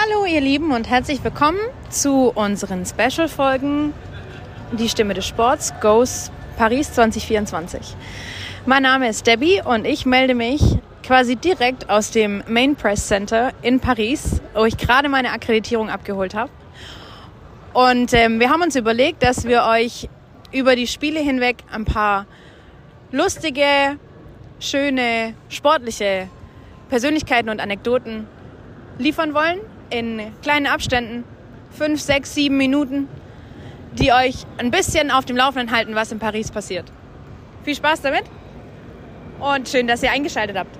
Hallo ihr Lieben und herzlich willkommen zu unseren Special-Folgen Die Stimme des Sports Goes Paris 2024. Mein Name ist Debbie und ich melde mich quasi direkt aus dem Main Press Center in Paris, wo ich gerade meine Akkreditierung abgeholt habe. Und wir haben uns überlegt, dass wir euch über die Spiele hinweg ein paar lustige, schöne, sportliche Persönlichkeiten und Anekdoten liefern wollen, in kleinen Abständen, 5, 6, 7 Minuten, die euch ein bisschen auf dem Laufenden halten, was in Paris passiert. Viel Spaß damit und schön, dass ihr eingeschaltet habt.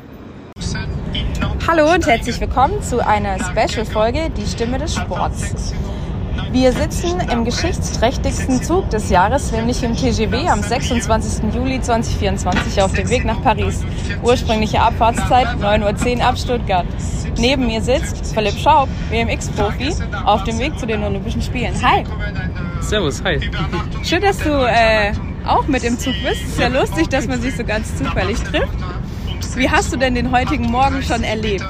Hallo und herzlich willkommen zu einer Special-Folge Die Stimme des Sports. Wir sitzen im geschichtsträchtigsten Zug des Jahres, nämlich im TGV am 26. Juli 2024 auf dem Weg nach Paris. Ursprüngliche Abfahrtszeit 9:10 Uhr ab Stuttgart. Neben mir sitzt Philipp Schaub, BMX-Profi, auf dem Weg zu den Olympischen Spielen. Hi! Servus, hi! Schön, dass du auch mit im Zug bist. Es ist ja lustig, dass man sich so ganz zufällig trifft. Wie hast du denn den heutigen Morgen schon erlebt?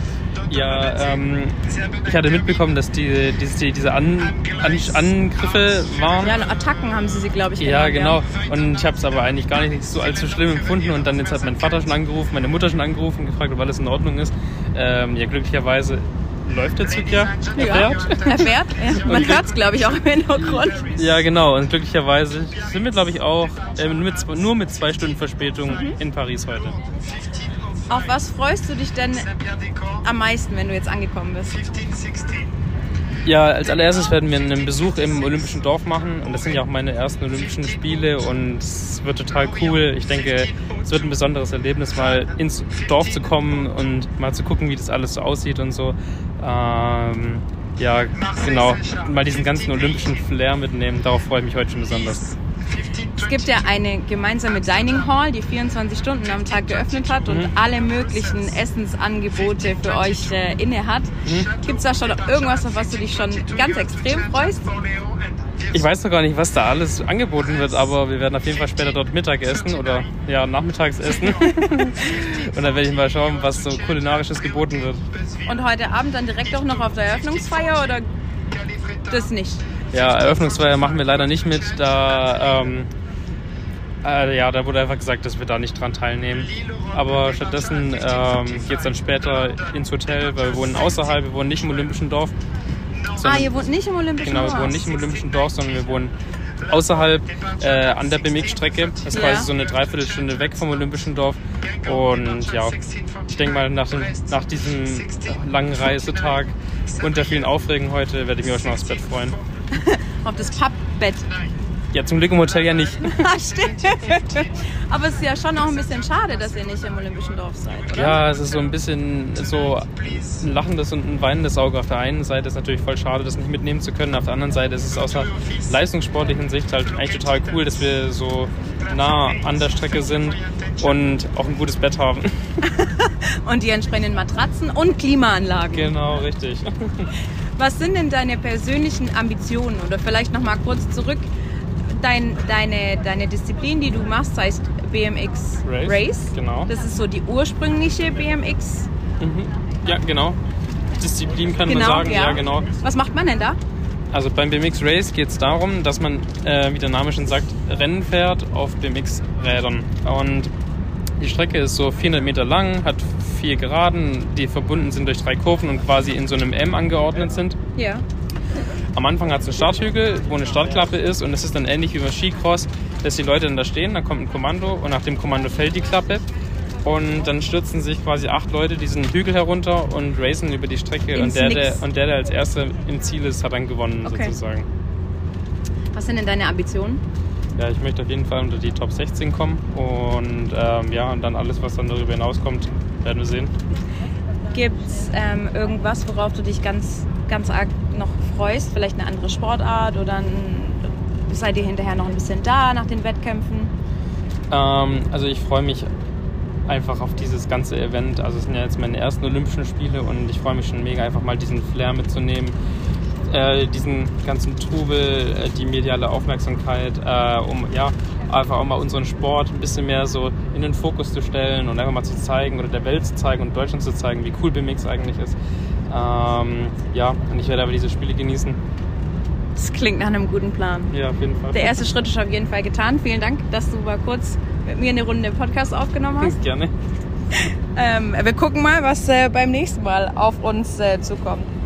Ja, ich hatte mitbekommen, dass diese Angriffe waren. Ja, Attacken haben sie glaube ich, genannt. Ja, genau. Und ich habe es aber eigentlich gar nicht so allzu schlimm empfunden. Und dann jetzt hat mein Vater schon angerufen, meine Mutter schon angerufen, gefragt, ob alles in Ordnung ist. Ja, glücklicherweise läuft der Zug ja. Er fährt. Ja. Man hört es, glaube ich, auch im Hintergrund. Ja, genau. Und glücklicherweise sind wir, glaube ich, auch nur mit 2 Stunden Verspätung in Paris heute. Auf was freust du dich denn am meisten, wenn du jetzt angekommen bist? Ja, als allererstes werden wir einen Besuch im Olympischen Dorf machen. Und das sind ja auch meine ersten Olympischen Spiele. Und es wird total cool. Ich denke, es wird ein besonderes Erlebnis, mal ins Dorf zu kommen und mal zu gucken, wie das alles so aussieht und so. Ja, genau. Mal diesen ganzen olympischen Flair mitnehmen. Darauf freue ich mich heute schon besonders. Es gibt ja eine gemeinsame Dining Hall, die 24 Stunden am Tag geöffnet hat und alle möglichen Essensangebote für euch inne hat. Gibt es da schon irgendwas, auf was du dich schon ganz extrem freust? Ich weiß noch gar nicht, was da alles angeboten wird, aber wir werden auf jeden Fall später dort Mittag essen oder ja, nachmittags essen. Und dann werde ich mal schauen, was so kulinarisches geboten wird. Und heute Abend dann direkt auch noch auf der Eröffnungsfeier oder das nicht? Ja, Eröffnungsfeier machen wir leider nicht mit, da wurde einfach gesagt, dass wir da nicht dran teilnehmen. Aber stattdessen geht es dann später ins Hotel, weil wir wohnen außerhalb, wir wohnen nicht im Olympischen Dorf. Ihr wohnt nicht im Olympischen Dorf? Genau, wir wohnen nicht im Olympischen Dorf, sondern wir wohnen außerhalb an der BMX-Strecke. Das ist quasi so eine Dreiviertelstunde weg vom Olympischen Dorf. Und ja, ich denke mal, nach diesem langen Reisetag und der vielen Aufregung heute werde ich mich auch schon aufs Bett freuen. Auf das Pappbett? Ja, zum Glück im Hotel ja nicht. Stimmt. Aber es ist ja schon auch ein bisschen schade, dass ihr nicht im Olympischen Dorf seid, oder? Ja, es ist so ein bisschen so ein lachendes und ein weinendes Auge. Auf der einen Seite ist es natürlich voll schade, das nicht mitnehmen zu können. Auf der anderen Seite ist es aus einer leistungssportlichen Sicht halt eigentlich total cool, dass wir so nah an der Strecke sind und auch ein gutes Bett haben. Und die entsprechenden Matratzen und Klimaanlagen. Genau, richtig. Was sind denn deine persönlichen Ambitionen? Oder vielleicht noch mal kurz zurück. Deine Disziplin, die du machst, heißt BMX Race. Genau. Das ist so die ursprüngliche BMX. Ja, genau. Disziplin kann man sagen. Ja, genau. Was macht man denn da? Also beim BMX Race geht es darum, dass man, wie der Name schon sagt, Rennen fährt auf BMX-Rädern. Und die Strecke ist so 400 Meter lang, hat 4 Geraden, die verbunden sind durch 3 Kurven und quasi in so einem M angeordnet sind. Ja. Am Anfang hat es einen Starthügel, wo eine Startklappe ist und es ist dann ähnlich wie beim Skicross, dass die Leute dann da stehen, dann kommt ein Kommando und nach dem Kommando fällt die Klappe und dann stürzen sich quasi 8 Leute diesen Hügel herunter und racen über die Strecke und der als Erster im Ziel ist, hat dann gewonnen sozusagen. Was sind denn deine Ambitionen? Ja, ich möchte auf jeden Fall unter die Top 16 kommen und und dann alles, was dann darüber hinauskommt, werden wir sehen. Gibt es irgendwas, worauf du dich ganz arg noch freust? Vielleicht eine andere Sportart oder seid ihr hinterher noch ein bisschen da nach den Wettkämpfen? Also ich freue mich einfach auf dieses ganze Event. Also es sind ja jetzt meine ersten Olympischen Spiele und ich freue mich schon mega, einfach mal diesen Flair mitzunehmen. Diesen ganzen Trubel, die mediale Aufmerksamkeit, um einfach auch mal unseren Sport ein bisschen mehr so in den Fokus zu stellen und einfach mal zu zeigen oder der Welt zu zeigen und Deutschland zu zeigen, wie cool BMX eigentlich ist. Ja, und ich werde aber diese Spiele genießen. Das klingt nach einem guten Plan. Ja, auf jeden Fall. Der erste Schritt ist auf jeden Fall getan. Vielen Dank, dass du mal kurz mit mir eine Runde Podcast aufgenommen hast. Gerne. Wir gucken mal, was beim nächsten Mal auf uns zukommt.